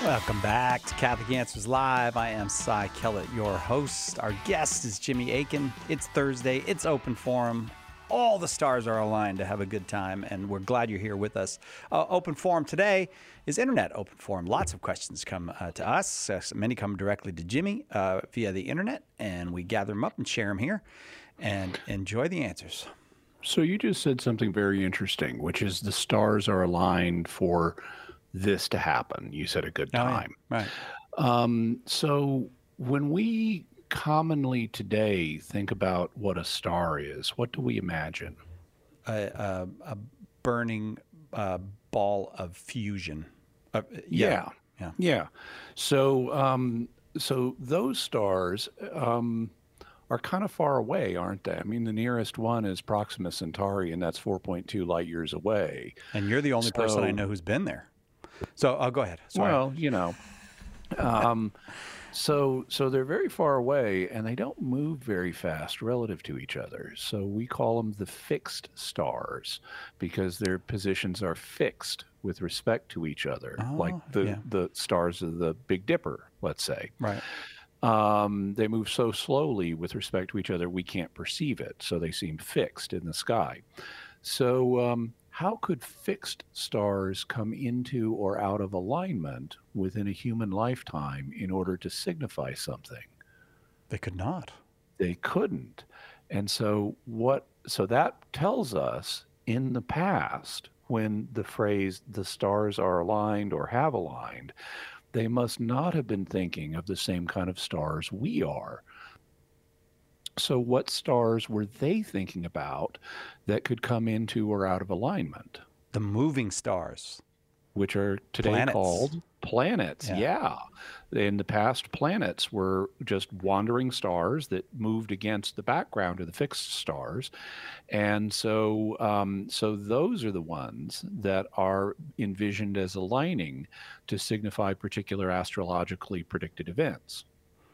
Welcome back to Catholic Answers Live. I am Cy Kellett, your host. Our guest is Jimmy Akin. It's Thursday. It's open forum. All the stars are aligned to have a good time, and we're glad you're here with us. Open forum today is Internet Open Forum. Lots of questions come to us. Many come directly to Jimmy via the Internet, and we gather them up and share them here and enjoy the answers. So you just said something very interesting, which is the stars are aligned for this to happen. You said a good time. Oh, yeah. Right. So when we commonly today think about what a star is, what do we imagine? A burning ball of fusion. Yeah. So those stars are kind of far away, aren't they? I mean, the nearest one is Proxima Centauri, and that's 4.2 light years away. And you're the only person I know who's been there. So I'll go ahead. Sorry. Well, so they're very far away, and they don't move very fast relative to each other. So we call them the fixed stars because their positions are fixed with respect to each other, like the stars of the Big Dipper, let's say. Right. They move so slowly with respect to each other, we can't perceive it. So they seem fixed in the sky. So how could fixed stars come into or out of alignment within a human lifetime in order to signify something? They could not. They couldn't. And so that tells us in the past, when the phrase the stars are aligned or have aligned, they must not have been thinking of the same kind of stars we are. So what stars were they thinking about that could come into or out of alignment? The moving stars. Which are today called planets. Yeah. In the past, planets were just wandering stars that moved against the background of the fixed stars. And so those are the ones that are envisioned as aligning to signify particular astrologically predicted events.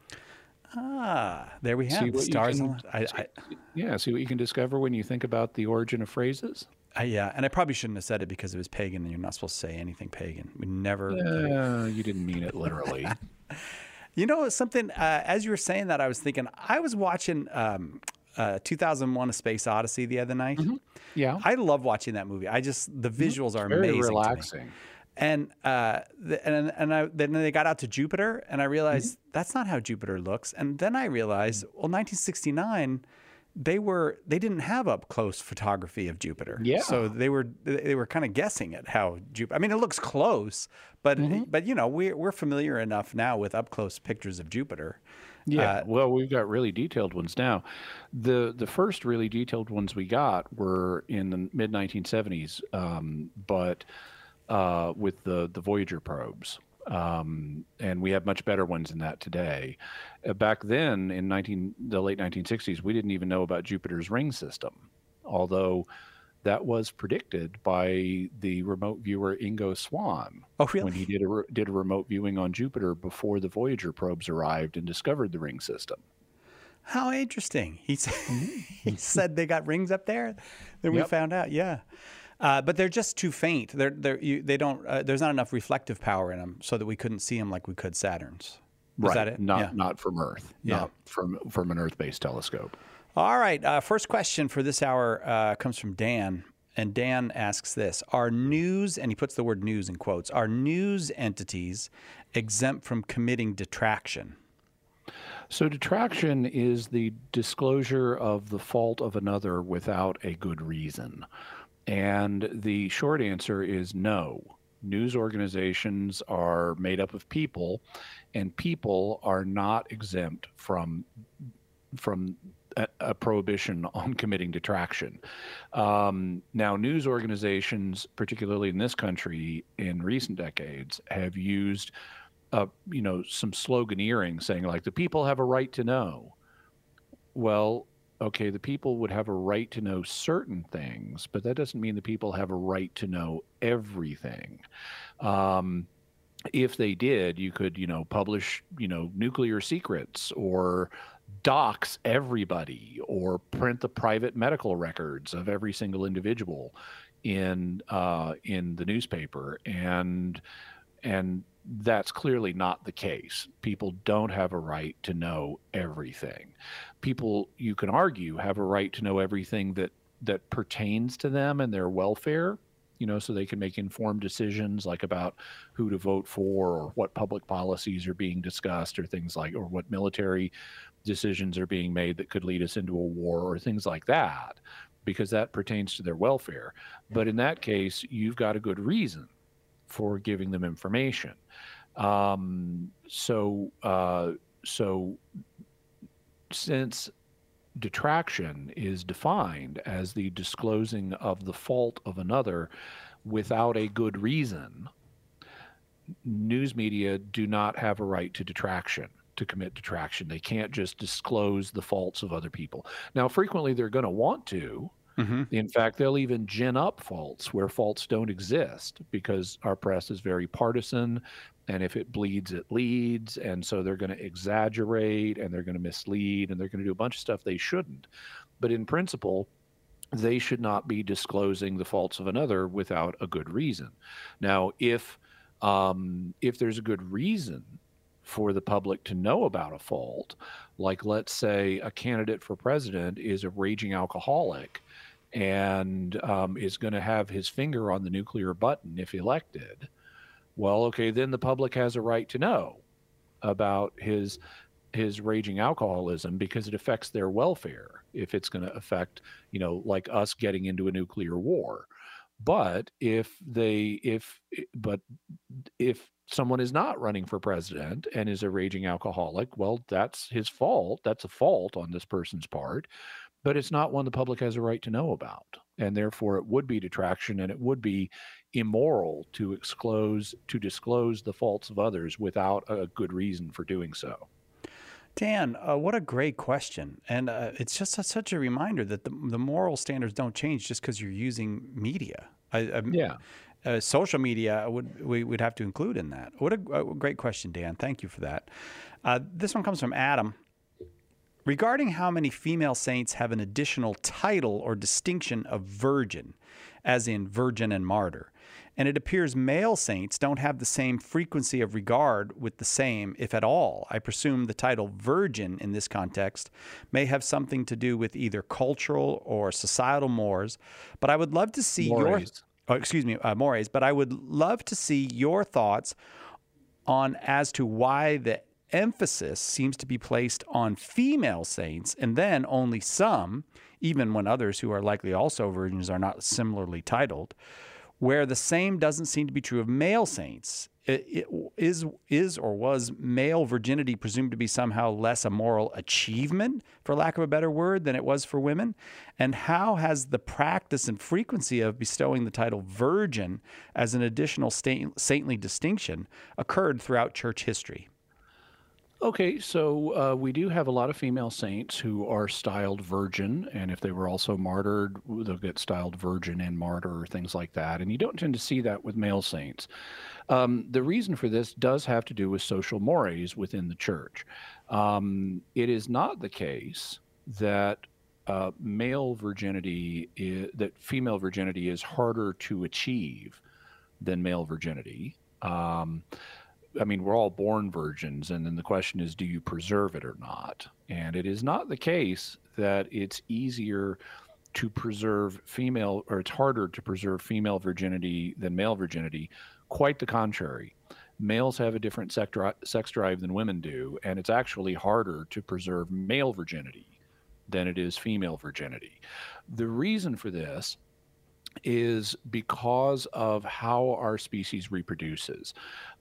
There we have the stars. See what you can discover when you think about the origin of phrases? And I probably shouldn't have said it because it was pagan, and you're not supposed to say anything pagan. We never. You didn't mean it literally. You know, something, as you were saying that, I was thinking, I was watching 2001 A Space Odyssey the other night. Mm-hmm. Yeah. I love watching that movie. The visuals are amazing. Very relaxing. To me. And then they got out to Jupiter, and I realized that's not how Jupiter looks. And then I realized, 1969, they didn't have up close photography of Jupiter. Yeah. So they were kind of guessing at how Jupiter. I mean, it looks close, but we're familiar enough now with up close pictures of Jupiter. Yeah. Well, we've got really detailed ones now. The first really detailed ones we got were in the mid 1970s, but with the Voyager probes. And we have much better ones than that today. Back then, in the late 1960s, we didn't even know about Jupiter's ring system, although that was predicted by the remote viewer Ingo Swann. Oh, really? When he did a remote viewing on Jupiter before the Voyager probes arrived and discovered the ring system. How interesting. He said they got rings up there. Then we found out, but they're just too faint. They don't. There's not enough reflective power in them, so that we couldn't see them like we could Saturn's. Is that it? Not from Earth. Not from an Earth-based telescope. All right. First question for this hour comes from Dan, and Dan asks this: Are news, and he puts the word news in quotes, are news entities exempt from committing detraction? So detraction is the disclosure of the fault of another without a good reason. And the short answer is no. News organizations are made up of people, and people are not exempt from a prohibition on committing detraction. Now, news organizations, particularly in this country in recent decades, have used some sloganeering saying like the people have a right to know. Well, okay, the people would have a right to know certain things, but that doesn't mean the people have a right to know everything. If they did, you could, publish, nuclear secrets or dox everybody or print the private medical records of every single individual in the newspaper. And And that's clearly not the case. People don't have a right to know everything. People, you can argue, have a right to know everything that pertains to them and their welfare, so they can make informed decisions like about who to vote for or what public policies are being discussed or things like, or what military decisions are being made that could lead us into a war or things like that, because that pertains to their welfare. But in that case, you've got a good reason for giving them information. So since detraction is defined as the disclosing of the fault of another without a good reason, news media do not have a right to detraction, to commit detraction. They can't just disclose the faults of other people. Now, frequently they're going to want to. In fact, they'll even gin up faults where faults don't exist, because our press is very partisan, and if it bleeds, it leads. And so they're going to exaggerate, and they're going to mislead, and they're going to do a bunch of stuff they shouldn't. But in principle, they should not be disclosing the faults of another without a good reason. Now, if there's a good reason for the public to know about a fault, like let's say a candidate for president is a raging alcoholic and is going to have his finger on the nuclear button if elected, well, okay, then the public has a right to know about his raging alcoholism, because it affects their welfare if it's going to affect, like us getting into a nuclear war. But if someone is not running for president and is a raging alcoholic, well, that's his fault. That's a fault on this person's part, but it's not one the public has a right to know about. And therefore it would be detraction, and it would be immoral to disclose the faults of others without a good reason for doing so. Dan, what a great question. And it's just such a reminder that the moral standards don't change just because you're using media. Yeah. Social media we would have to include in that. What a great question, Dan. Thank you for that. This one comes from Adam. Regarding how many female saints have an additional title or distinction of virgin, as in virgin and martyr, and it appears male saints don't have the same frequency of regard with the same, if at all. I presume the title virgin in this context may have something to do with either cultural or societal mores, but I would love to see mores, but I would love to see your thoughts on as to why the emphasis seems to be placed on female saints, and then only some, even when others who are likely also virgins are not similarly titled, where the same doesn't seem to be true of male saints. Is or was male virginity presumed to be somehow less a moral achievement, for lack of a better word, than it was for women? And how has the practice and frequency of bestowing the title virgin as an additional saintly distinction occurred throughout church history? Okay, so we do have a lot of female saints who are styled virgin, and if they were also martyred, they'll get styled virgin and martyr, or things like that. And you don't tend to see that with male saints. The reason for this does have to do with social mores within the church. It is not the case that that female virginity is harder to achieve than male virginity. I mean, we're all born virgins, and then the question is, do you preserve it or not? And it is not the case that it's easier to preserve female, or it's harder to preserve female virginity than male virginity. Quite the contrary. Males have a different sex drive than women do, and it's actually harder to preserve male virginity than it is female virginity. The reason for this is because of how our species reproduces.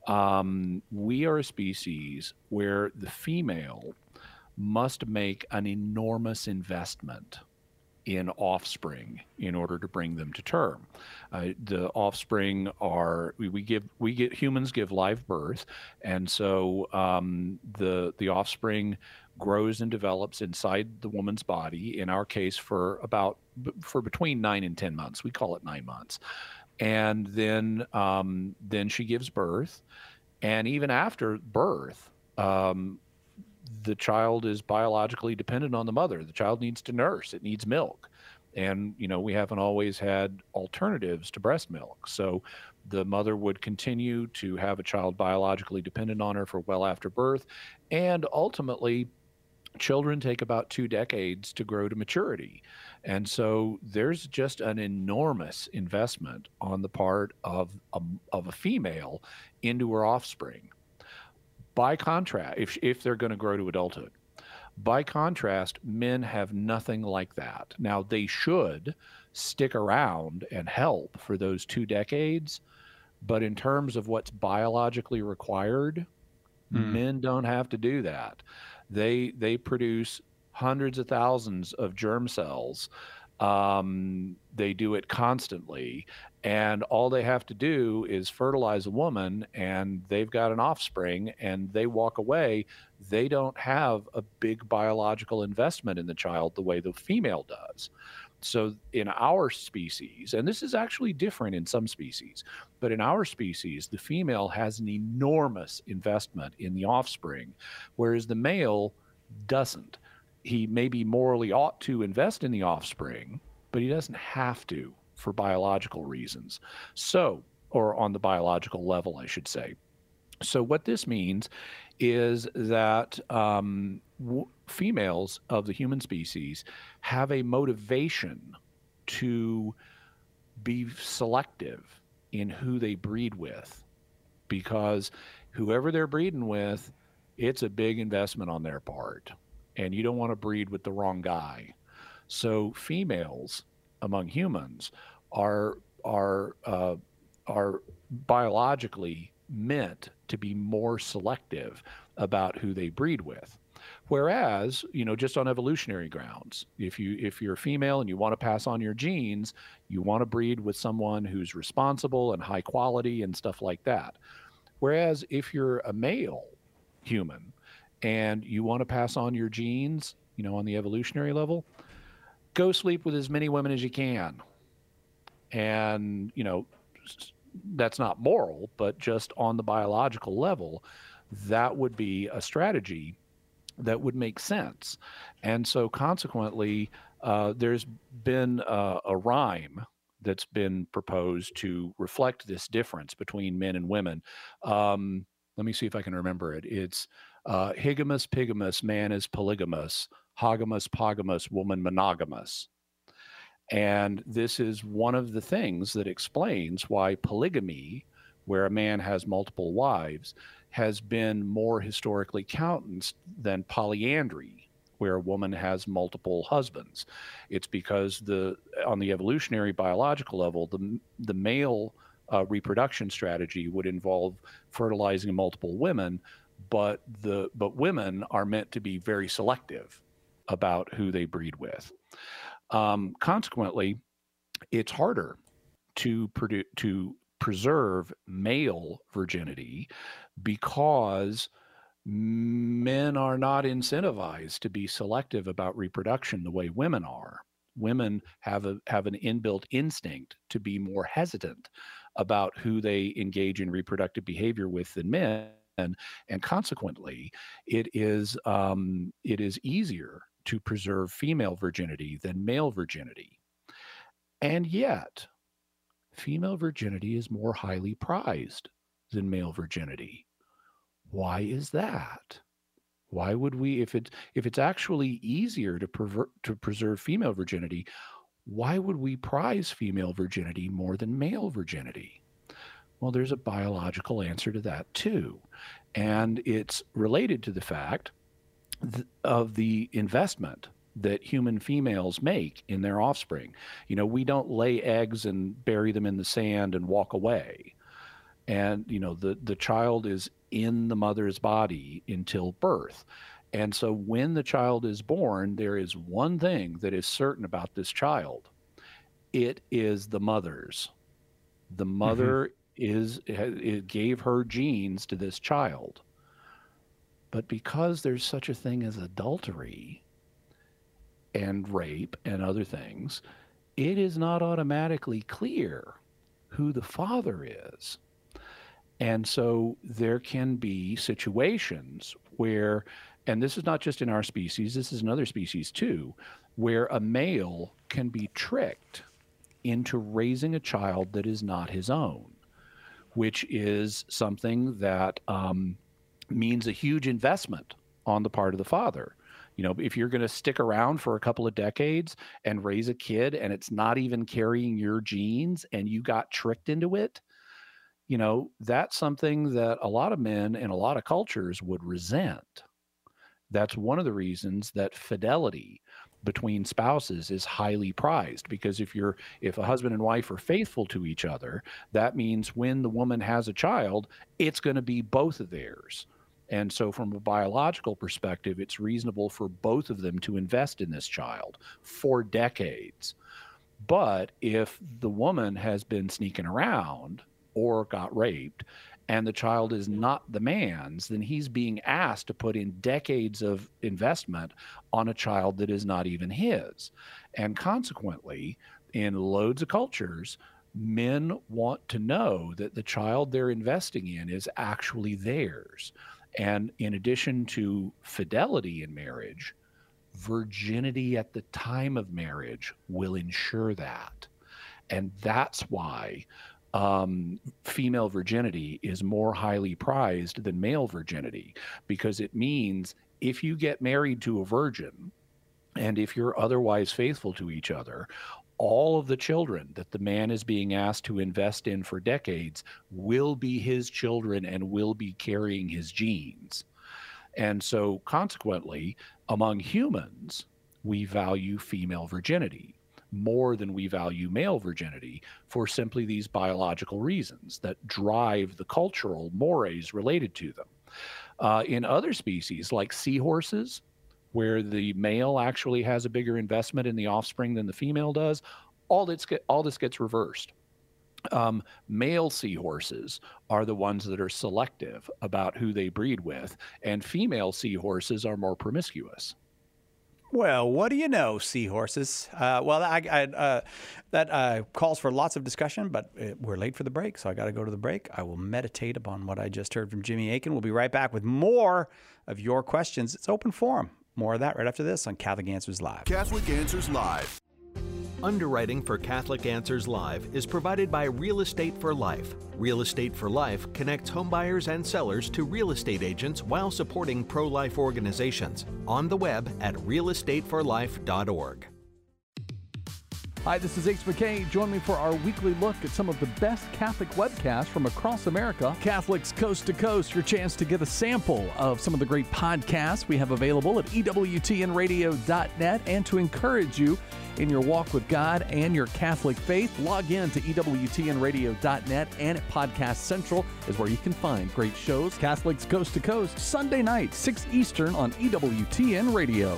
We are a species where the female must make an enormous investment in offspring in order to bring them to term. The offspring are humans give live birth, and so the offspring grows and develops inside the woman's body. In our case, for between 9 and 10 months. We call it 9 months, and then she gives birth, and even after birth, the child is biologically dependent on the mother. The child needs to nurse. It needs milk. And, we haven't always had alternatives to breast milk. So The mother would continue to have a child biologically dependent on her for well after birth. And ultimately, children take about 2 decades to grow to maturity. And so there's just an enormous investment on the part of a female into her offspring. By contrast, if they're going to grow to adulthood, by contrast, men have nothing like that. Now, they should stick around and help for those 2 decades, but in terms of what's biologically required, men don't have to do that. They produce hundreds of thousands of germ cells. They do it constantly, and all they have to do is fertilize a woman, and they've got an offspring, and they walk away. They don't have a big biological investment in the child the way the female does. So in our species, and this is actually different in some species, but in our species, the female has an enormous investment in the offspring, whereas the male doesn't. He maybe morally ought to invest in the offspring, but he doesn't have to for biological reasons. So, or on the biological level, I should say. So what this means is that females of the human species have a motivation to be selective in who they breed with, because whoever they're breeding with, it's a big investment on their part, and you don't want to breed with the wrong guy. So females among humans are biologically meant to be more selective about who they breed with. Whereas, just on evolutionary grounds, if you're a female and you want to pass on your genes, you want to breed with someone who's responsible and high quality and stuff like that. Whereas if you're a male human and you want to pass on your genes, on the evolutionary level, go sleep with as many women as you can. And, that's not moral, but just on the biological level, that would be a strategy that would make sense. And so consequently, there's been a rhyme that's been proposed to reflect this difference between men and women. Let me see if I can remember it. It's higamus, pigamus, man is polygamous, hogamus, pogamus, woman monogamous. And this is one of the things that explains why polygamy, where a man has multiple wives, has been more historically countenanced than polyandry, where a woman has multiple husbands. It's because on the evolutionary biological level, the male reproduction strategy would involve fertilizing multiple women, but women are meant to be very selective about who they breed with. Consequently, it's harder to preserve male virginity because men are not incentivized to be selective about reproduction the way women are. Women have an inbuilt instinct to be more hesitant about who they engage in reproductive behavior with than men, and consequently, it is easier to preserve female virginity than male virginity. And yet, female virginity is more highly prized than male virginity. Why is that? Why would we, if it's actually easier to preserve female virginity, why would we prize female virginity more than male virginity? Well, there's a biological answer to that too. And it's related to the fact of the investment that human females make in their offspring. We don't lay eggs and bury them in the sand and walk away. And, the child is in the mother's body until birth. And so when the child is born, there is one thing that is certain about this child. It is the mother's. The mother it gave her genes to this child. But because there's such a thing as adultery and rape and other things, it is not automatically clear who the father is. And so there can be situations where, and this is not just in our species, this is in other species too, where a male can be tricked into raising a child that is not his own. which is something that means a huge investment on the part of the father. You know, if you're going to stick around for a couple of decades and raise a kid and it's not even carrying your genes and you got tricked into it, you know, that's something that a lot of men in a lot of cultures would resent. That's one of the reasons that fidelity between spouses is highly prized, because if a husband and wife are faithful to each other, that means when the woman has a child, it's going to be both of theirs. And so from a biological perspective, it's reasonable for both of them to invest in this child for decades. But if the woman has been sneaking around or got raped and the child is not the man's, then he's being asked to put in decades of investment on a child that is not even his. And consequently, in loads of cultures, men want to know that the child they're investing in is actually theirs. And in addition to fidelity in marriage, virginity at the time of marriage will ensure that. And that's why female virginity is more highly prized than male virginity, because it means if you get married to a virgin and if you're otherwise faithful to each other, all of the children that the man is being asked to invest in for decades will be his children and will be carrying his genes. And so consequently, among humans, we value female virginity more than we value male virginity for simply these biological reasons that drive the cultural mores related to them. In other species, like seahorses, where the male actually has a bigger investment in the offspring than the female does, all this gets reversed. Male seahorses are the ones that are selective about who they breed with, and female seahorses are more promiscuous. Well, what do you know, seahorses? That calls for lots of discussion, but we're late for the break, so I got to go to the break. I will meditate upon what I just heard from Jimmy Akin. We'll be right back with more of your questions. It's open forum. More of that right after this on Catholic Answers Live. Catholic Answers Live. Underwriting for Catholic Answers Live is provided by Real Estate for Life. Real Estate for Life connects homebuyers and sellers to real estate agents while supporting pro-life organizations. On the web at realestateforlife.org. Hi, this is H. McKay. Join me for our weekly look at some of the best Catholic webcasts from across America. Catholics Coast to Coast, your chance to get a sample of some of the great podcasts we have available at EWTNradio.net, and to encourage you in your walk with God and your Catholic faith. Log in to EWTNradio.net, and at Podcast Central is where you can find great shows. Catholics Coast to Coast, Sunday night, 6 Eastern on EWTN Radio.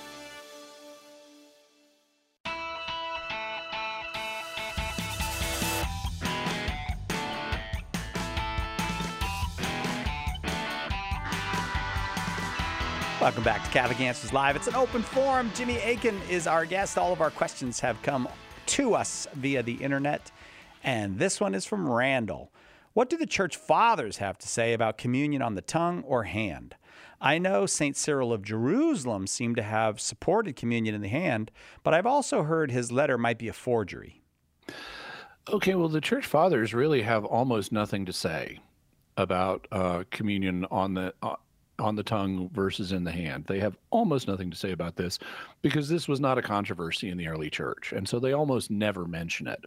Welcome back to Catholic Answers Live. It's an open forum. Jimmy Akin is our guest. All of our questions have come to us via the internet, and this one is from Randall. What do the church fathers have to say about communion on the tongue or hand? I know St. Cyril of Jerusalem seemed to have supported communion in the hand, but I've also heard his letter might be a forgery. Okay, well, the church fathers really have almost nothing to say about communion on the tongue versus in the hand. They have almost nothing to say about this because this was not a controversy in the early church, and so they almost never mention it.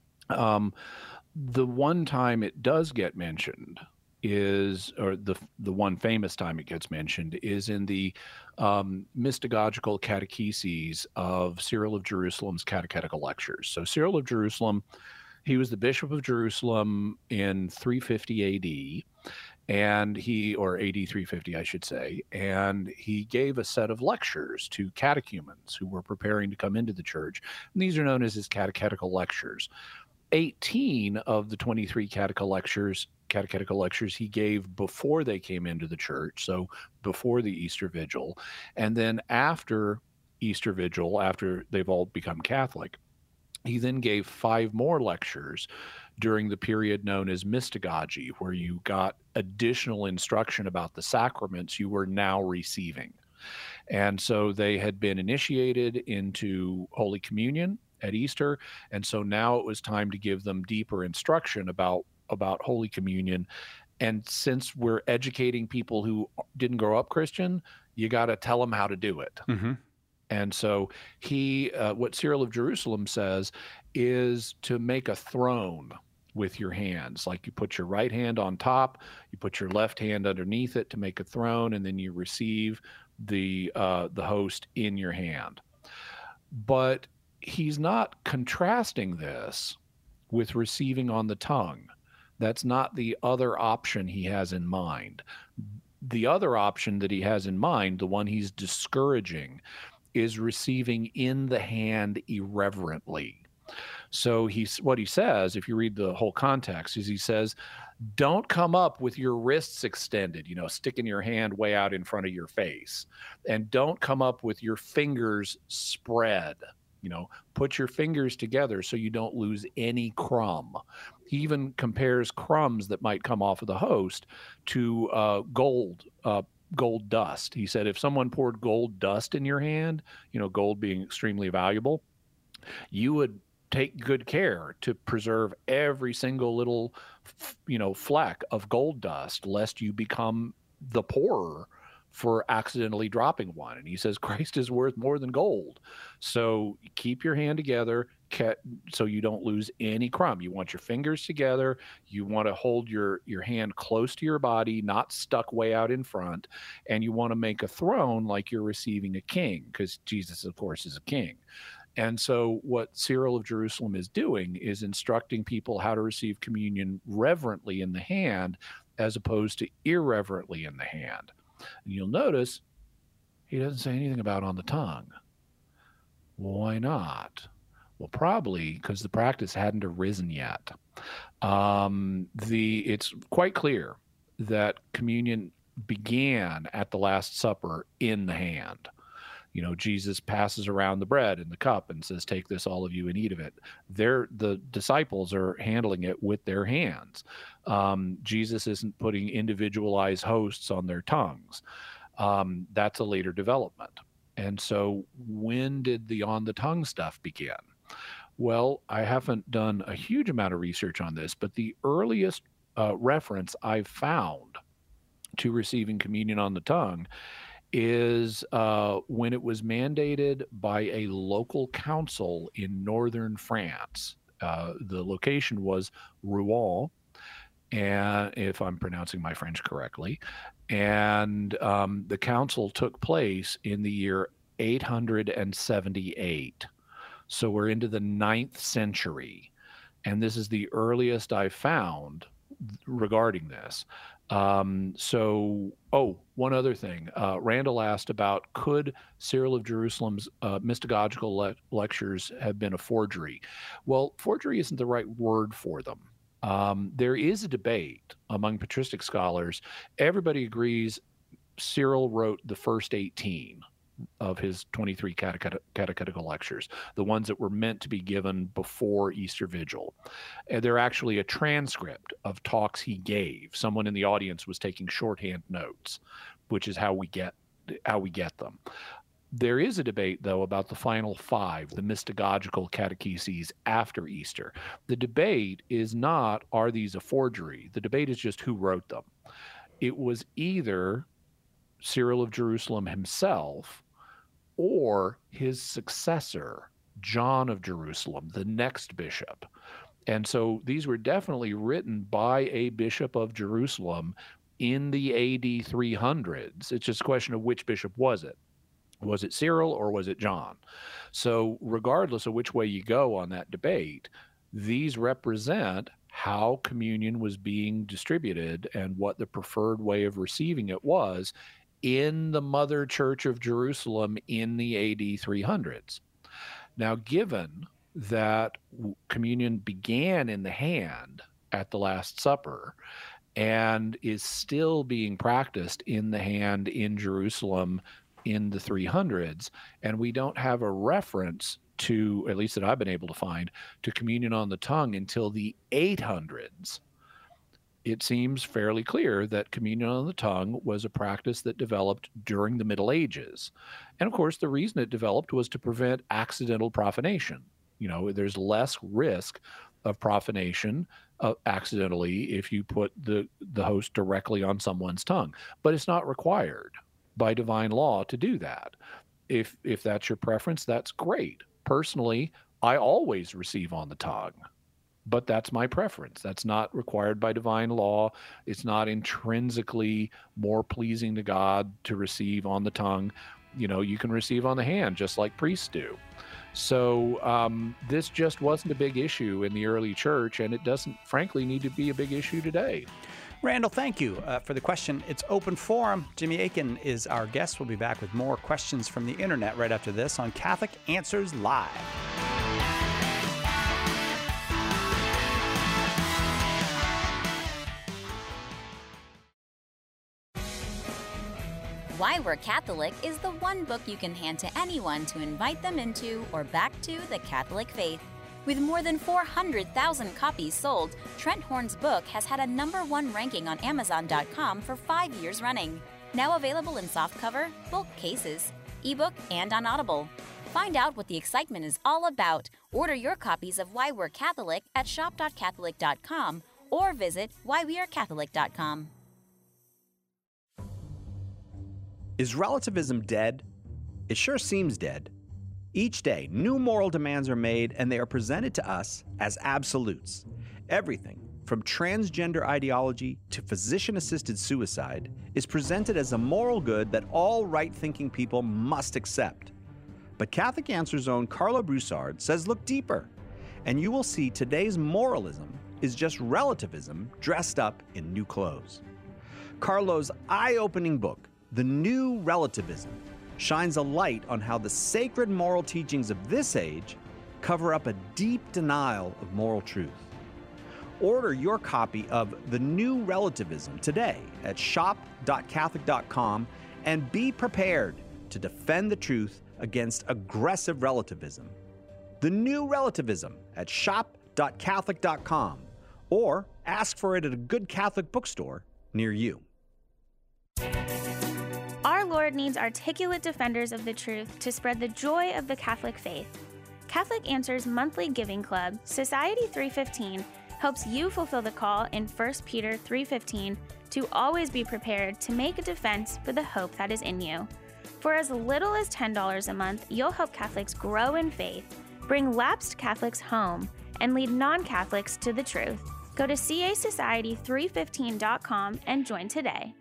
The one time it does get mentioned is, or the one famous time it gets mentioned is in the mystagogical catecheses of Cyril of Jerusalem's catechetical lectures. So Cyril of Jerusalem, he was the Bishop of Jerusalem in 350 AD, and or AD 350, I should say, and he gave a set of lectures to catechumens who were preparing to come into the church, and these are known as his catechetical lectures. 18 of the 23 catechetical lectures he gave before they came into the church, so before the Easter Vigil, and then after Easter Vigil, after they've all become Catholic, he then gave 5 more lectures during the period known as mystagogy, where you got additional instruction about the sacraments you were now receiving. And so they had been initiated into Holy Communion at Easter, and so now it was time to give them deeper instruction about about Holy Communion. And since we're educating people who didn't grow up Christian, you got to tell them how to do it. Mm-hmm. And so what Cyril of Jerusalem says is to make a throne with your hands. Like you put your right hand on top, you put your left hand underneath it to make a throne, and then you receive the host in your hand. But he's not contrasting this with receiving on the tongue. That's not the other option he has in mind. The other option that he has in mind, the one he's discouraging, is receiving in the hand irreverently. So what he says, if you read the whole context, is he says, don't come up with your wrists extended, sticking your hand way out in front of your face. And don't come up with your fingers spread. Put your fingers together so you don't lose any crumb. He even compares crumbs that might come off of the host to gold dust. He said if someone poured gold dust in your hand, gold being extremely valuable, you would take good care to preserve every single little, fleck of gold dust, lest you become the poorer for accidentally dropping one. And he says Christ is worth more than gold. So keep your hand together so you don't lose any crumb. You want your fingers together. You want to hold your hand close to your body, not stuck way out in front. And you want to make a throne like you're receiving a king, because Jesus, of course, is a king. And so what Cyril of Jerusalem is doing is instructing people how to receive communion reverently in the hand as opposed to irreverently in the hand. And you'll notice he doesn't say anything about on the tongue. Why not? Well, probably because the practice hadn't arisen yet. It's quite clear that communion began at the Last Supper in the hand. Jesus passes around the bread and the cup and says, take this, all of you, and eat of it. The disciples are handling it with their hands. Jesus isn't putting individualized hosts on their tongues. That's a later development. And so when did the on the tongue stuff begin? Well, I haven't done a huge amount of research on this, but the earliest reference I've found to receiving communion on the tongue is when it was mandated by a local council in northern France. The location was Rouen, and if I'm pronouncing my French correctly, and the council took place in the year 878. So we're into the 9th century, and this is the earliest I found regarding this. One other thing. Randall asked about, could Cyril of Jerusalem's mystagogical lectures have been a forgery? Well, forgery isn't the right word for them. There is a debate among patristic scholars. Everybody agrees Cyril wrote the first 18 of his 23 catechetical lectures, the ones that were meant to be given before Easter Vigil. And they're actually a transcript of talks he gave. Someone in the audience was taking shorthand notes, which is how we get them. There is a debate, though, about the final 5, the mystagogical catecheses after Easter. The debate is not, are these a forgery? The debate is just who wrote them. It was either Cyril of Jerusalem himself or his successor, John of Jerusalem, the next bishop. And so these were definitely written by a bishop of Jerusalem in the AD 300s. It's just a question of which bishop was it. Was it Cyril or was it John? So regardless of which way you go on that debate, these represent how communion was being distributed and what the preferred way of receiving it was in the Mother Church of Jerusalem in the AD 300s. Now, given that communion began in the hand at the Last Supper and is still being practiced in the hand in Jerusalem in the 300s, and we don't have a reference to, at least that I've been able to find, to communion on the tongue until the 800s, it seems fairly clear that communion on the tongue was a practice that developed during the Middle Ages. And of course, the reason it developed was to prevent accidental profanation. There's less risk of profanation accidentally if you put the host directly on someone's tongue. But it's not required by divine law to do that. If that's your preference, that's great. Personally, I always receive on the tongue, but that's my preference. That's not required by divine law. It's not intrinsically more pleasing to God to receive on the tongue. You can receive on the hand just like priests do. So this just wasn't a big issue in the early church, and it doesn't, frankly, need to be a big issue today. Randall, thank you for the question. It's open forum. Jimmy Akin is our guest. We'll be back with more questions from the internet right after this on Catholic Answers Live. Why We're Catholic is the one book you can hand to anyone to invite them into or back to the Catholic faith. With more than 400,000 copies sold, Trent Horn's book has had a #1 ranking on Amazon.com for 5 years running. Now available in softcover, bulk cases, ebook, and on Audible. Find out what the excitement is all about. Order your copies of Why We're Catholic at shop.catholic.com or visit whywearecatholic.com. Is relativism dead? It sure seems dead. Each day, new moral demands are made, and they are presented to us as absolutes. Everything, from transgender ideology to physician-assisted suicide, is presented as a moral good that all right-thinking people must accept. But Catholic Answers' own Carlo Broussard says look deeper, and you will see today's moralism is just relativism dressed up in new clothes. Carlo's eye-opening book, The New Relativism, shines a light on how the sacred moral teachings of this age cover up a deep denial of moral truth. Order your copy of The New Relativism today at shop.catholic.com and be prepared to defend the truth against aggressive relativism. The New Relativism at shop.catholic.com or ask for it at a good Catholic bookstore near you. Our Lord needs articulate defenders of the truth to spread the joy of the Catholic faith. Catholic Answers monthly giving club, Society 315, helps you fulfill the call in 1 Peter 3:15 to always be prepared to make a defense for the hope that is in you. For as little as $10 a month, you'll help Catholics grow in faith, bring lapsed Catholics home, and lead non-Catholics to the truth. Go to casociety315.com and join today.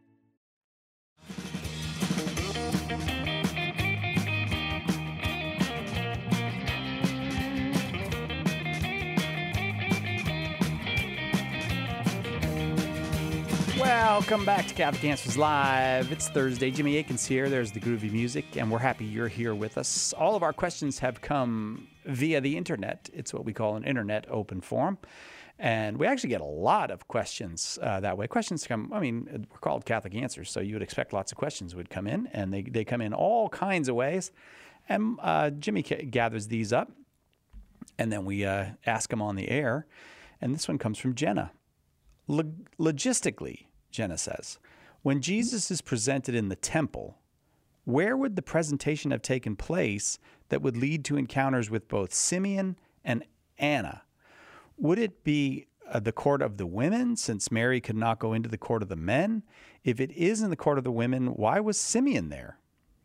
Welcome back to Catholic Answers Live. It's Thursday. Jimmy Akin's here. There's the groovy music, and we're happy you're here with us. All of our questions have come via the internet. It's what we call an internet open forum. And we actually get a lot of questions that way. Questions come, we're called Catholic Answers, so you would expect lots of questions would come in, and they come in all kinds of ways. And Jimmy gathers these up, and then we ask them on the air. And this one comes from Jenna. Logistically, Jenna says, when Jesus is presented in the temple, where would the presentation have taken place that would lead to encounters with both Simeon and Anna? Would it be the court of the women, since Mary could not go into the court of the men? If it is in the court of the women, why was Simeon there?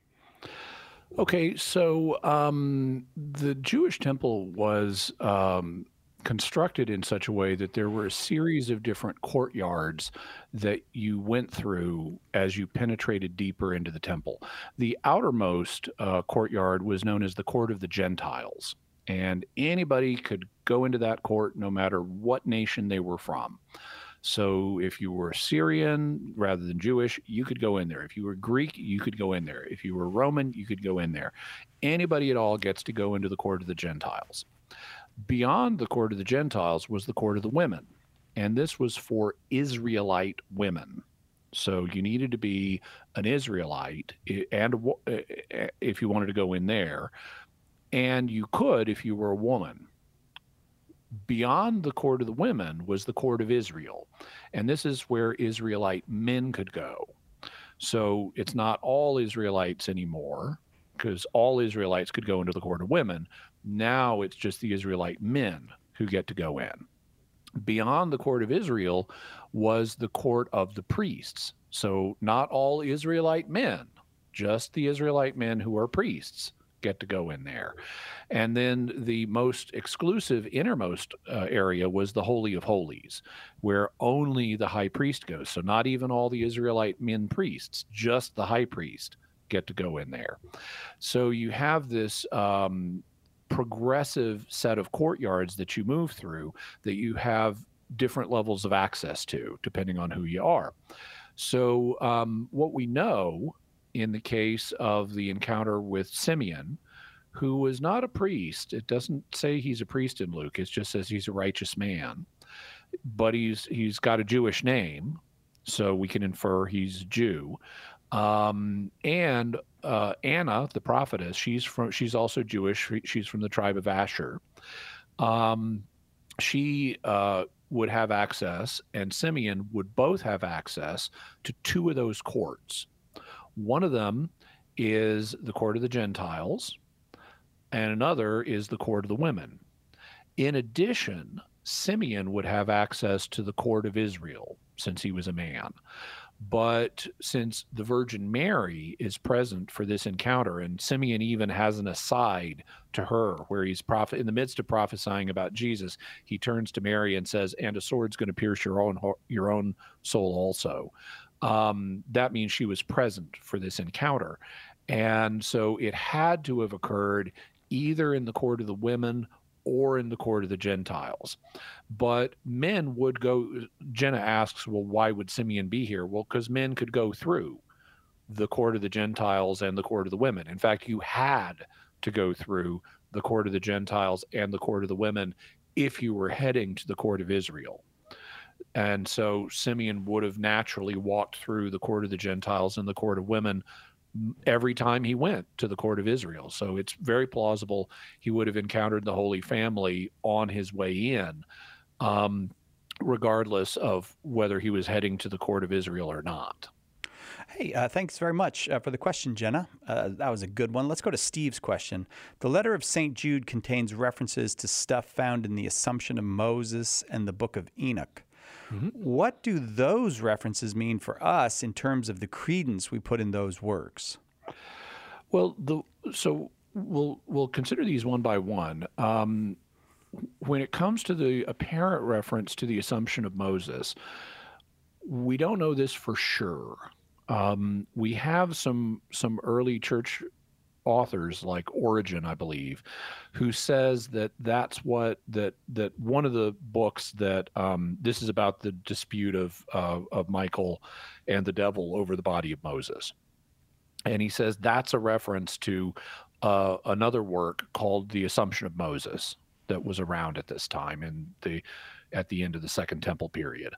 Okay, so the Jewish temple was constructed in such a way that there were a series of different courtyards that you went through as you penetrated deeper into the temple. The outermost courtyard was known as the Court of the Gentiles, and anybody could go into that court no matter what nation they were from. So if you were Syrian rather than Jewish, you could go in there. If you were Greek, you could go in there. If you were Roman, you could go in there. Anybody at all gets to go into the Court of the Gentiles. Beyond the Court of the Gentiles was the Court of the Women, and this was for Israelite women. So you needed to be an Israelite, and if you wanted to go in there, and you could if you were a woman. Beyond the Court of the Women was the Court of Israel, and this is where Israelite men could go. So it's not all Israelites anymore, because all Israelites could go into the Court of Women. Now it's just the Israelite men who get to go in. Beyond the court of Israel was the court of the priests. So not all Israelite men, just the Israelite men who are priests get to go in there. And then the most exclusive innermost area was the Holy of Holies, where only the high priest goes. So not even all the Israelite men priests, just the high priest get to go in there. So you have this progressive set of courtyards that you move through that you have different levels of access to, depending on who you are. So what we know in the case of the encounter with Simeon, who was not a priest, it doesn't say he's a priest in Luke, it just says he's a righteous man, but he's got a Jewish name, so we can infer he's a Jew. And Anna, the prophetess, she's also Jewish. She's from the tribe of Asher. She would have access, and Simeon would both have access to two of those courts. One of them is the court of the Gentiles, and another is the court of the women. In addition, Simeon would have access to the court of Israel, since he was a man. But since the Virgin Mary is present for this encounter, and Simeon even has an aside to her where he's in the midst of prophesying about Jesus, he turns to Mary and says, "And a sword's going to pierce your own soul also." That means she was present for this encounter. And so it had to have occurred either in the court of the women or in the court of the Gentiles. But men would go, Jenna asks, well, why would Simeon be here? Well, because men could go through the court of the Gentiles and the court of the women. In fact, you had to go through the court of the Gentiles and the court of the women if you were heading to the court of Israel. And so Simeon would have naturally walked through the court of the Gentiles and the court of women every time he went to the court of Israel. So it's very plausible he would have encountered the Holy Family on his way in, regardless of whether he was heading to the court of Israel or not. Hey, thanks very much for the question, Jenna. That was a good one. Let's go to Steve's question. The letter of St. Jude contains references to stuff found in the Assumption of Moses and the Book of Enoch. Mm-hmm. What do those references mean for us in terms of the credence we put in those works? Well, so we'll consider these one by one. When it comes to the apparent reference to the Assumption of Moses, we don't know this for sure. We have some early church authors like Origen, I believe, who says that's what one of the books that this is about the dispute of Michael and the devil over the body of Moses, and he says that's a reference to another work called the Assumption of Moses that was around at this time at the end of the Second Temple period.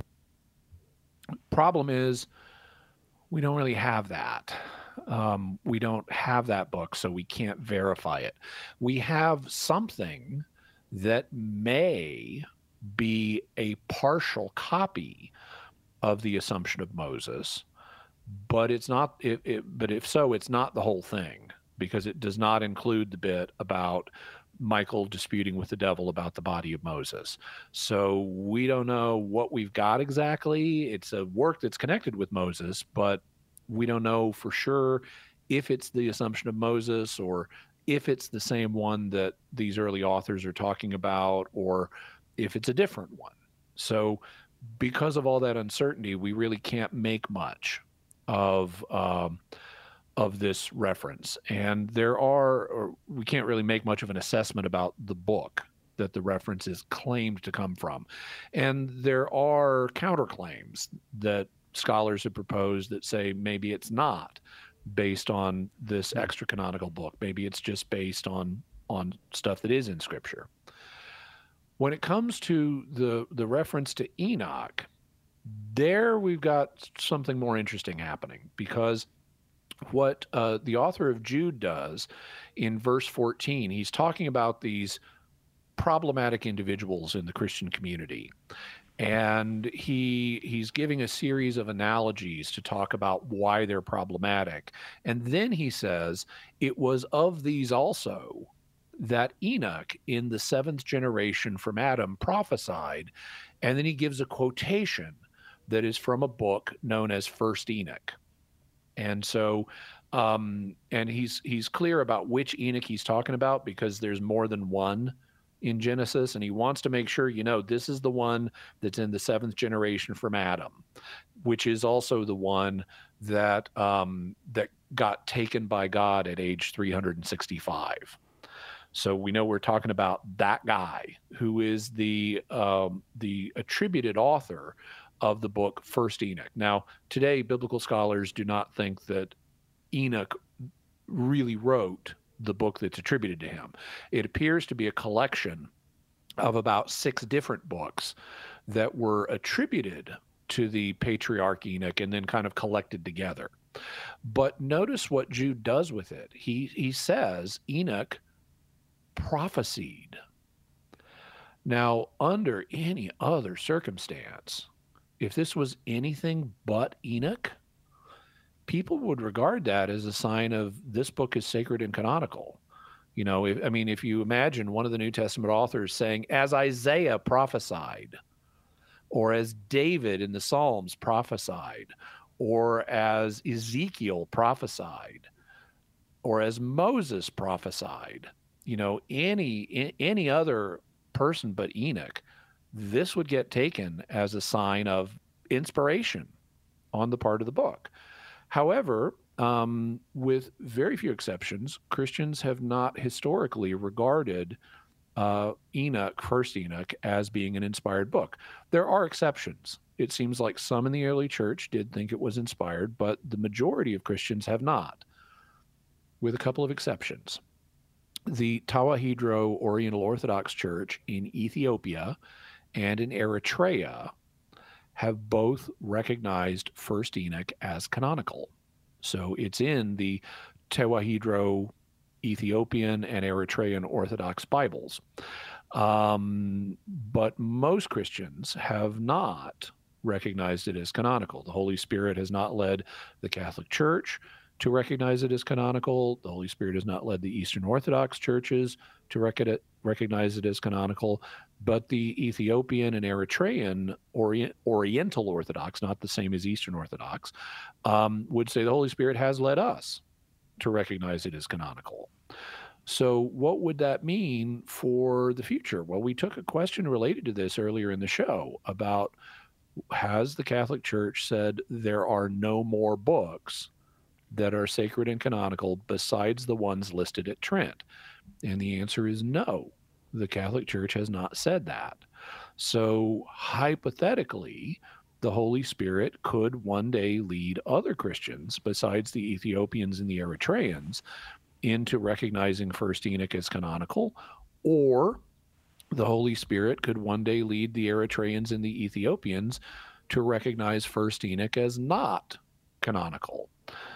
Problem is, we don't really have that. We don't have that book, so we can't verify it. We have something that may be a partial copy of the Assumption of Moses, but it's not. But if so, it's not the whole thing, because it does not include the bit about Michael disputing with the devil about the body of Moses. So we don't know what we've got exactly. It's a work that's connected with Moses, but we don't know for sure if it's the Assumption of Moses or if it's the same one that these early authors are talking about, or if it's a different one. So because of all that uncertainty, we really can't make much of this reference. And we can't really make much of an assessment about the book that the reference is claimed to come from. And there are counterclaims that scholars have proposed that say maybe it's not based on this extra canonical book. Maybe it's just based on stuff that is in Scripture. When it comes to the reference to Enoch, there we've got something more interesting happening, because what the author of Jude does in verse 14, he's talking about these problematic individuals in the Christian community. And he's giving a series of analogies to talk about why they're problematic. And then he says, it was of these also that Enoch in the 7th generation from Adam prophesied, and then he gives a quotation that is from a book known as First Enoch. And so, and he's clear about which Enoch he's talking about, because there's more than one in Genesis, and he wants to make sure, this is the one that's in the 7th generation from Adam, which is also the one that that got taken by God at age 365. So we know we're talking about that guy who is the attributed author of the book First Enoch. Now, today, biblical scholars do not think that Enoch really wrote the book that's attributed to him. It appears to be a collection of about 6 different books that were attributed to the patriarch Enoch and then kind of collected together. But notice what Jude does with it. He says Enoch prophesied. Now, under any other circumstance, if this was anything but Enoch, people would regard that as a sign of this book is sacred and canonical. If you imagine one of the New Testament authors saying, as Isaiah prophesied, or as David in the Psalms prophesied, or as Ezekiel prophesied, or as Moses prophesied, any other person but Enoch, this would get taken as a sign of inspiration on the part of the book. However, with very few exceptions, Christians have not historically regarded Enoch, First Enoch, as being an inspired book. There are exceptions. It seems like some in the early church did think it was inspired, but the majority of Christians have not, with a couple of exceptions. The Tawahidro Oriental Orthodox Church in Ethiopia and in Eritrea have both recognized First Enoch as canonical. So it's in the Tawahidro Ethiopian and Eritrean Orthodox Bibles. But most Christians have not recognized it as canonical. The Holy Spirit has not led the Catholic Church to recognize it as canonical. The Holy Spirit has not led the Eastern Orthodox churches to recognize it as canonical. But the Ethiopian and Eritrean Oriental Orthodox, not the same as Eastern Orthodox, would say the Holy Spirit has led us to recognize it as canonical. So what would that mean for the future? Well, we took a question related to this earlier in the show about, has the Catholic Church said there are no more books that are sacred and canonical besides the ones listed at Trent? And the answer is no. The Catholic Church has not said that. So hypothetically, the Holy Spirit could one day lead other Christians besides the Ethiopians and the Eritreans into recognizing First Enoch as canonical, or the Holy Spirit could one day lead the Eritreans and the Ethiopians to recognize First Enoch as not canonical.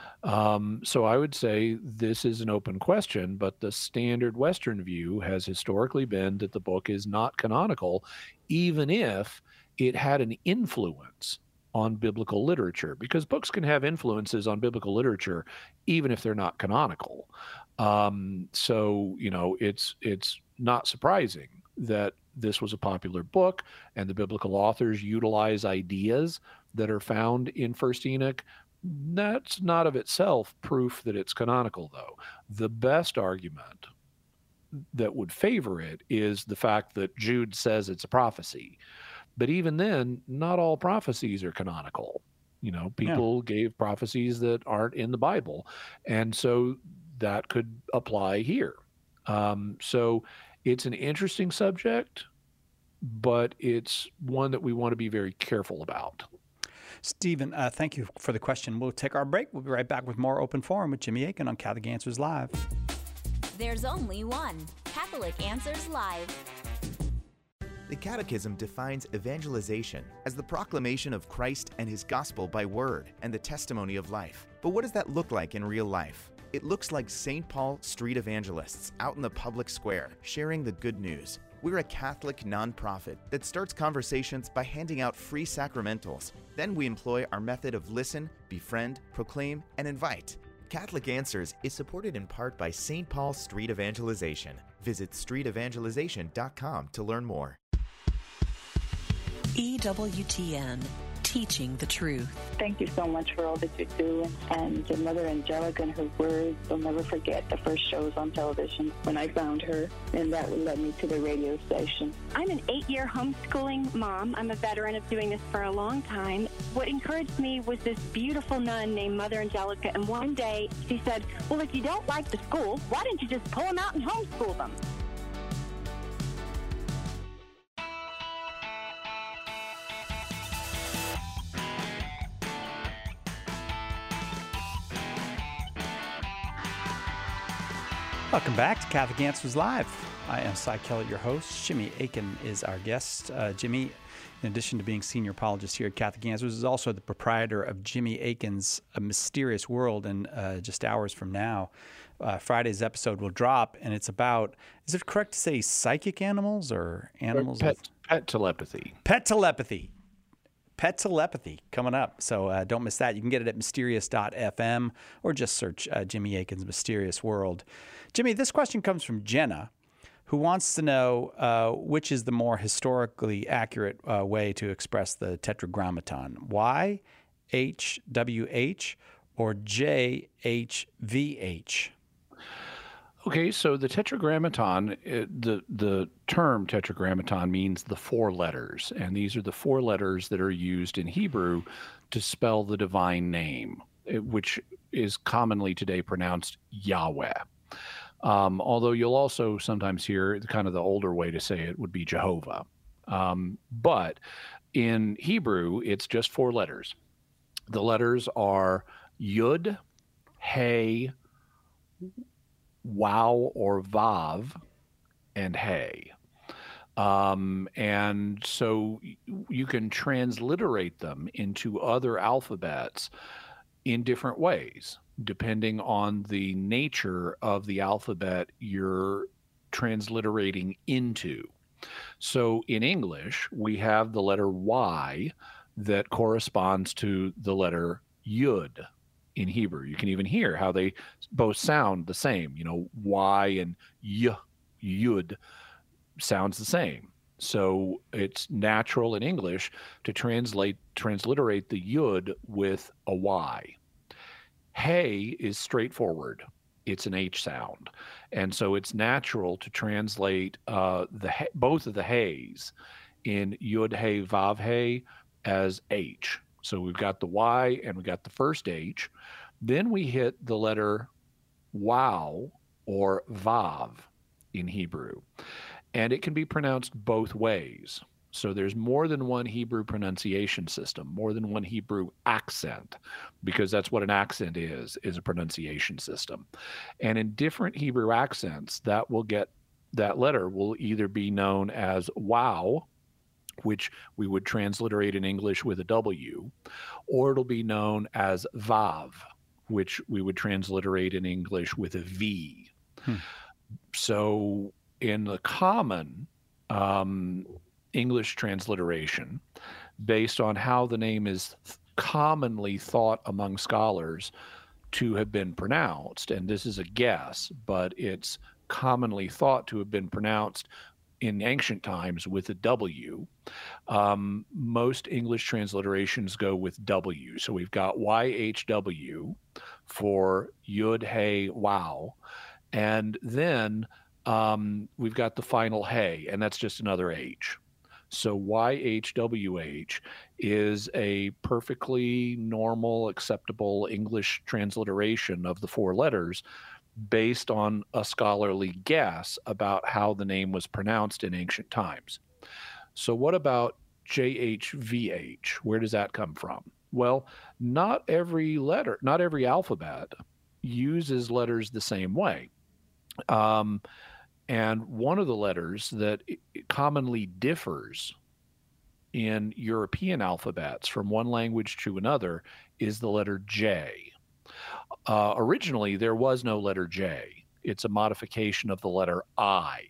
So I would say this is an open question, but the standard Western view has historically been that the book is not canonical, even if it had an influence on biblical literature, because books can have influences on biblical literature even if they're not canonical. So, it's not surprising that this was a popular book and the biblical authors utilize ideas that are found in First Enoch. That's not of itself proof that it's canonical, though. The best argument that would favor it is the fact that Jude says it's a prophecy. But even then, not all prophecies are canonical. People gave prophecies that aren't in the Bible. And so that could apply here. So it's an interesting subject, but it's one that we want to be very careful about. Stephen, thank you for the question. We'll take our break. We'll be right back with more Open Forum with Jimmy Akin on Catholic Answers Live. There's only one Catholic Answers Live. The Catechism defines evangelization as the proclamation of Christ and His gospel by word and the testimony of life. But what does that look like in real life? It looks like St. Paul street evangelists out in the public square sharing the good news. We're a Catholic nonprofit that starts conversations by handing out free sacramentals. Then we employ our method of listen, befriend, proclaim, and invite. Catholic Answers is supported in part by St. Paul Street Evangelization. Visit streetevangelization.com to learn more. EWTN, teaching the truth. Thank you so much for all that you do. And your Mother Angelica and her words, I'll never forget the first shows on television when I found her, and that led me to the radio station. I'm an 8-year homeschooling mom. I'm a veteran of doing this for a long time. What encouraged me was this beautiful nun named Mother Angelica, and one day she said, well, if you don't like the school, why don't you just pull them out and homeschool them? Welcome back to Catholic Answers Live. I am Cy Kellett, your host. Jimmy Akin is our guest. Jimmy, in addition to being senior apologist here at Catholic Answers, is also the proprietor of Jimmy Akin's A Mysterious World. And just hours from now, Friday's episode will drop, and it's about, is it correct to say psychic animals or animals? Pet telepathy. Pet telepathy. Pet telepathy coming up. So don't miss that. You can get it at mysterious.fm or just search Jimmy Akin's Mysterious World. Jimmy, this question comes from Jenna, who wants to know which is the more historically accurate way to express the Tetragrammaton, YHWH or JHVH? Okay, so the Tetragrammaton, the term Tetragrammaton means the 4 letters, and these are the 4 letters that are used in Hebrew to spell the divine name, which is commonly today pronounced Yahweh. Although you'll also sometimes hear kind of the older way to say it would be Jehovah. But in Hebrew, it's just 4 letters. The letters are Yud, Hey, Wow or Vav, and Hey. And so you can transliterate them into other alphabets in different ways, depending on the nature of the alphabet you're transliterating into. So in English, we have the letter Y that corresponds to the letter Yud in Hebrew. You can even hear how they both sound the same. You know, Y and Yud sounds the same. So it's natural in English to transliterate the Yud with a Y. Hey is straightforward. It's an H sound. And so it's natural to translate both of the Heys in Yud Hey Vav Hey as H. So we've got the Y and we got the first H. Then we hit the letter Wow or Vav in Hebrew. And it can be pronounced both ways. So there's more than one Hebrew pronunciation system, more than one Hebrew accent, because that's what an accent is a pronunciation system. And in different Hebrew accents, that letter will either be known as Wow, which we would transliterate in English with a W, or it'll be known as Vav, which we would transliterate in English with a V. So in the common English transliteration, based on how the name is commonly thought among scholars to have been pronounced, and this is a guess, but it's commonly thought to have been pronounced in ancient times with a W. Most English transliterations go with W. So we've got YHW for Yud, Hey, Wow. And then we've got the final Hey, and that's just another H. So YHWH is a perfectly normal, acceptable English transliteration of the 4 letters based on a scholarly guess about how the name was pronounced in ancient times. So what about JHVH? Where does that come from? Well, not every alphabet uses letters the same way. And one of the letters that commonly differs in European alphabets from one language to another is the letter J. Originally, there was no letter J. It's a modification of the letter I.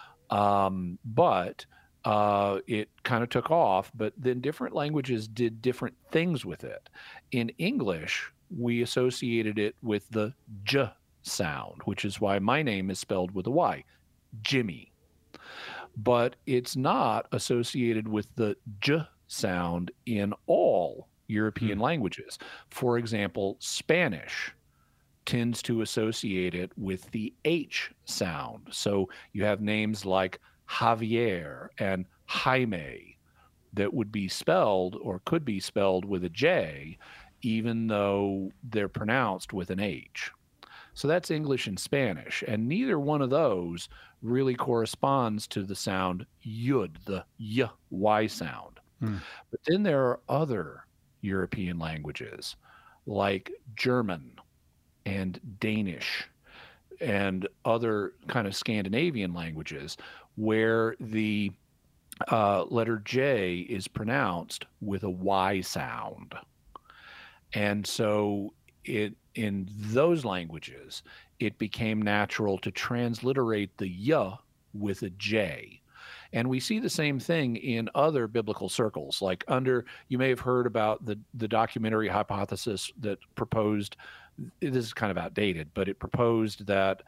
But it kind of took off, but then different languages did different things with it. In English, we associated it with the J sound, which is why my name is spelled with a Y, Jimmy. But it's not associated with the J sound in all European languages. For example, Spanish tends to associate it with the H sound. So you have names like Javier and Jaime that would be spelled or could be spelled with a J, even though they're pronounced with an H. So that's English and Spanish, and neither one of those really corresponds to the sound yud, the y sound. But then there are other European languages like German and Danish and other kind of Scandinavian languages where the letter J is pronounced with a Y sound. And so in those languages, it became natural to transliterate the Y with a J. And we see the same thing in other biblical circles. Like you may have heard about the documentary hypothesis that proposed, this is kind of outdated, but it proposed that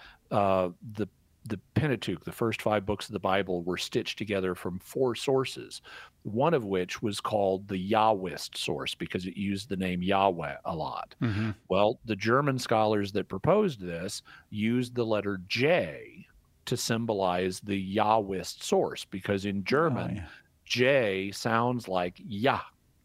the Pentateuch, the first 5 books of the Bible, were stitched together from 4 sources, one of which was called the Yahwist source because it used the name Yahweh a lot. Well, the German scholars that proposed this used the letter J to symbolize the Yahwist source because in German, J sounds like Yah.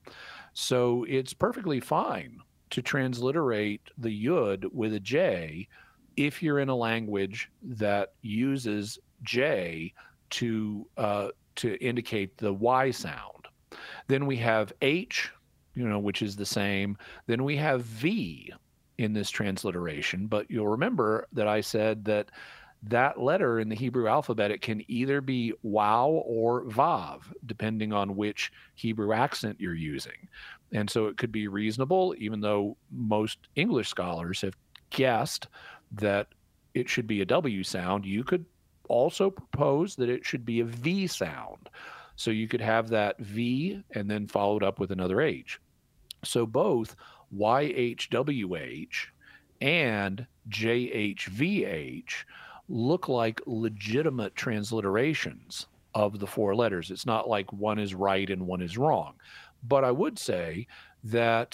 So it's perfectly fine to transliterate the Yud with a J if you're in a language that uses J to indicate the Y sound. Then we have H, which is the same. Then we have V in this transliteration. But you'll remember that I said that letter in the Hebrew alphabet, it can either be Waw or Vav, depending on which Hebrew accent you're using. And so it could be reasonable, even though most English scholars have guessed that it should be a W sound. You could also propose that it should be a V sound. So you could have that V and then followed up with another H. So both YHWH and JHVH look like legitimate transliterations of the 4 letters. It's not like one is right and one is wrong. But I would say that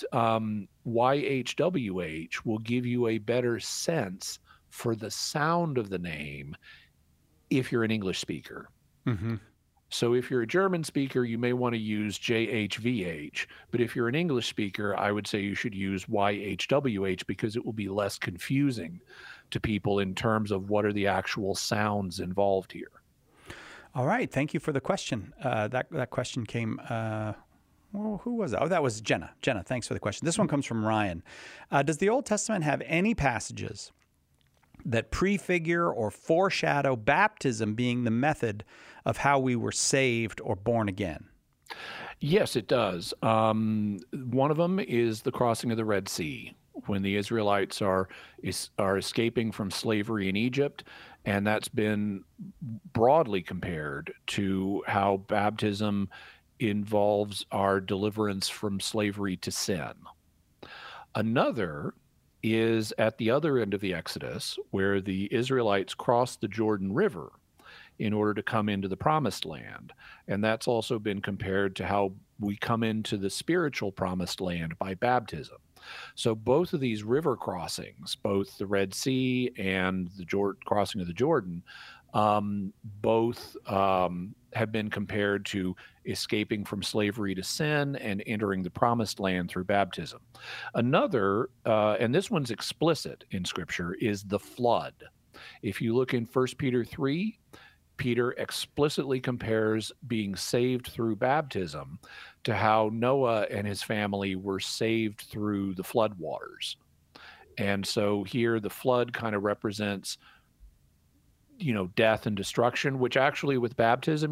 YHWH will give you a better sense for the sound of the name if you're an English speaker. So if you're a German speaker, you may want to use JHVH. But if you're an English speaker, I would say you should use YHWH because it will be less confusing to people in terms of what are the actual sounds involved here. All right. Thank you for the question. That question came... who was that? Oh, that was Jenna. Jenna, thanks for the question. This one comes from Ryan. Does the Old Testament have any passages that prefigure or foreshadow baptism being the method of how we were saved or born again? Yes, it does. One of them is the crossing of the Red Sea, when the Israelites are escaping from slavery in Egypt, and that's been broadly compared to how baptism involves our deliverance from slavery to sin. Another is at the other end of the Exodus, where the Israelites crossed the Jordan River in order to come into the Promised Land. And that's also been compared to how we come into the spiritual Promised Land by baptism. So both of these river crossings, both the Red Sea and the crossing of the Jordan, both have been compared to escaping from slavery to sin and entering the Promised Land through baptism. Another, and this one's explicit in Scripture, is the flood. If you look in 1 Peter 3, Peter explicitly compares being saved through baptism to how Noah and his family were saved through the flood waters. And so here the flood kind of represents, death and destruction, which actually with baptism,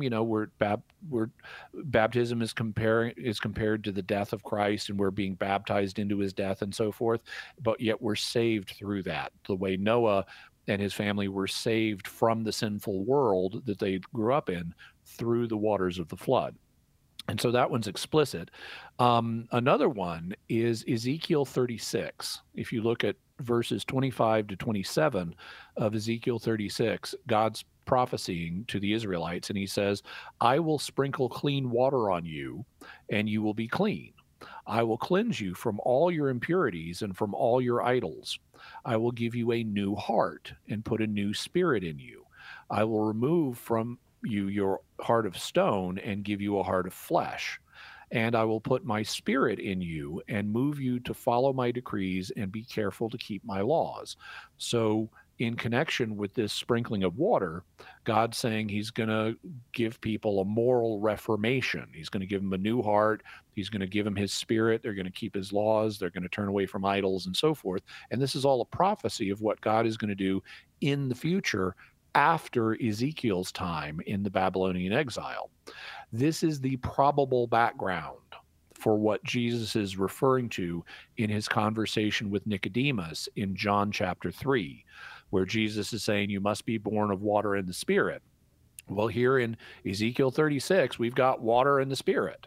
baptism is compared to the death of Christ, and we're being baptized into his death and so forth. But yet we're saved through that, the way Noah and his family were saved from the sinful world that they grew up in through the waters of the flood. And so that one's explicit. Another one is Ezekiel 36. If you look at verses 25 to 27 of Ezekiel 36, God's prophesying to the Israelites, and he says, I will sprinkle clean water on you, and you will be clean. I will cleanse you from all your impurities and from all your idols. I will give you a new heart and put a new spirit in you. I will remove from you your heart of stone and give you a heart of flesh. And I will put my spirit in you and move you to follow my decrees and be careful to keep my laws. So in connection with this sprinkling of water, God's saying he's going to give people a moral reformation. He's going to give them a new heart. He's going to give them his spirit. They're going to keep his laws. They're going to turn away from idols and so forth. And this is all a prophecy of what God is going to do in the future after Ezekiel's time in the Babylonian exile. This is the probable background for what Jesus is referring to in his conversation with Nicodemus in John chapter 3, where Jesus is saying, you must be born of water and the Spirit. Well, here in Ezekiel 36, we've got water and the Spirit.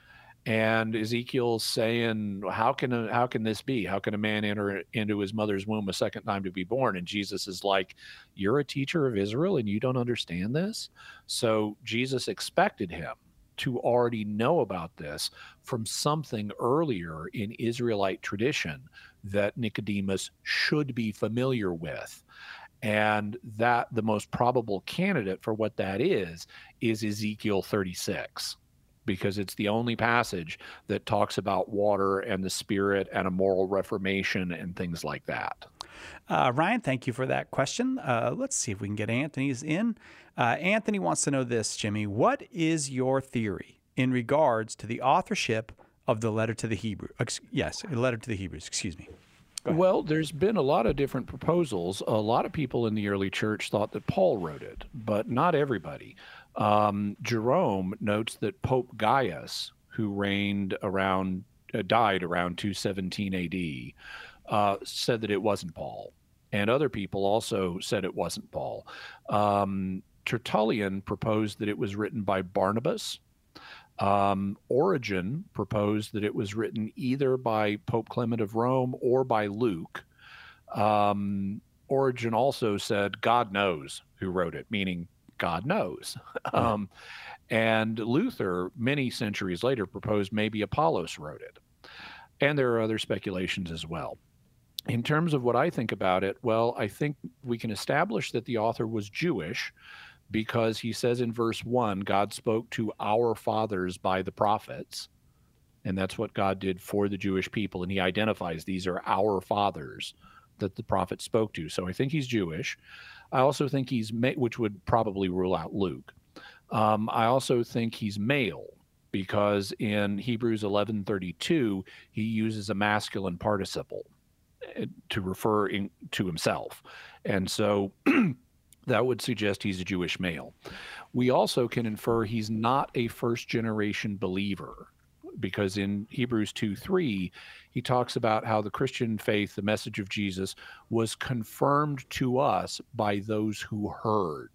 And Ezekiel's saying, how can this be? How can a man enter into his mother's womb a second time to be born? And Jesus is like, you're a teacher of Israel and you don't understand this? So Jesus expected him to already know about this from something earlier in Israelite tradition that Nicodemus should be familiar with. And that the most probable candidate for what that is Ezekiel 36. Because it's the only passage that talks about water and the Spirit and a moral reformation and things like that. Ryan, thank you for that question. Let's see if we can get Anthony's in. Anthony wants to know this, Jimmy. What is your theory in regards to the authorship of the letter to the Hebrews? Yes, a letter to the Hebrews, excuse me. Well, there's been a lot of different proposals. A lot of people in the early church thought that Paul wrote it, but not everybody. Jerome notes that Pope Gaius, who died around 217 AD, said that it wasn't Paul. And other people also said it wasn't Paul. Tertullian proposed that it was written by Barnabas. Origen proposed that it was written either by Pope Clement of Rome or by Luke. Origen also said, God knows who wrote it, meaning God knows. And Luther, many centuries later, proposed maybe Apollos wrote it. And there are other speculations as well. In terms of what I think about it, well, I think we can establish that the author was Jewish because he says in verse 1, God spoke to our fathers by the prophets. And that's what God did for the Jewish people. And he identifies these are our fathers that the prophet spoke to. So I think he's Jewish. I also think which would probably rule out Luke. I also think he's male because in Hebrews 11:32, he uses a masculine participle to refer to himself. And so that would suggest he's a Jewish male. We also can infer he's not a first-generation believer because in Hebrews 2:3, he talks about how the Christian faith, the message of Jesus, was confirmed to us by those who heard.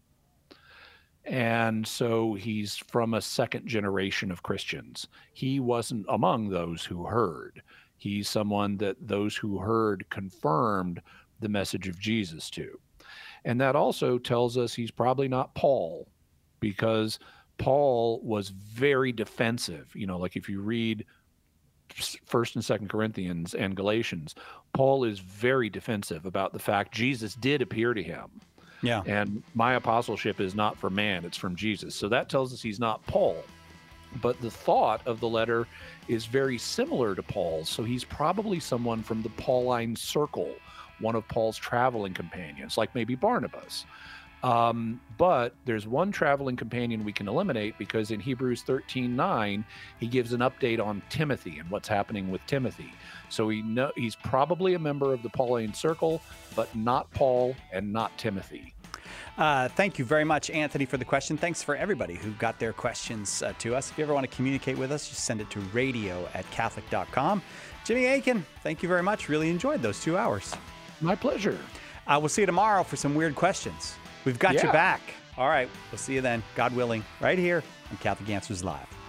And so he's from a second generation of Christians. He wasn't among those who heard. He's someone that those who heard confirmed the message of Jesus to. And that also tells us he's probably not Paul, because Paul was very defensive. You know, like if you read 1st and 2nd Corinthians and Galatians, Paul is very defensive about the fact Jesus did appear to him. Yeah. And my apostleship is not from man, it's from Jesus. So that tells us he's not Paul. But the thought of the letter is very similar to Paul's. So he's probably someone from the Pauline circle, one of Paul's traveling companions, like maybe Barnabas. But there's one traveling companion we can eliminate because in Hebrews 13:9, he gives an update on Timothy and what's happening with Timothy. So he's probably a member of the Pauline circle, but not Paul and not Timothy. Thank you very much, Anthony, for the question. Thanks for everybody who got their questions to us. If you ever want to communicate with us, just send it to radio@catholic.com. Jimmy Akin, thank you very much. Really enjoyed those 2 hours. My pleasure. We'll see you tomorrow for some weird questions. We've got you back. All right. We'll see you then, God willing, right here on Catholic Answers Live.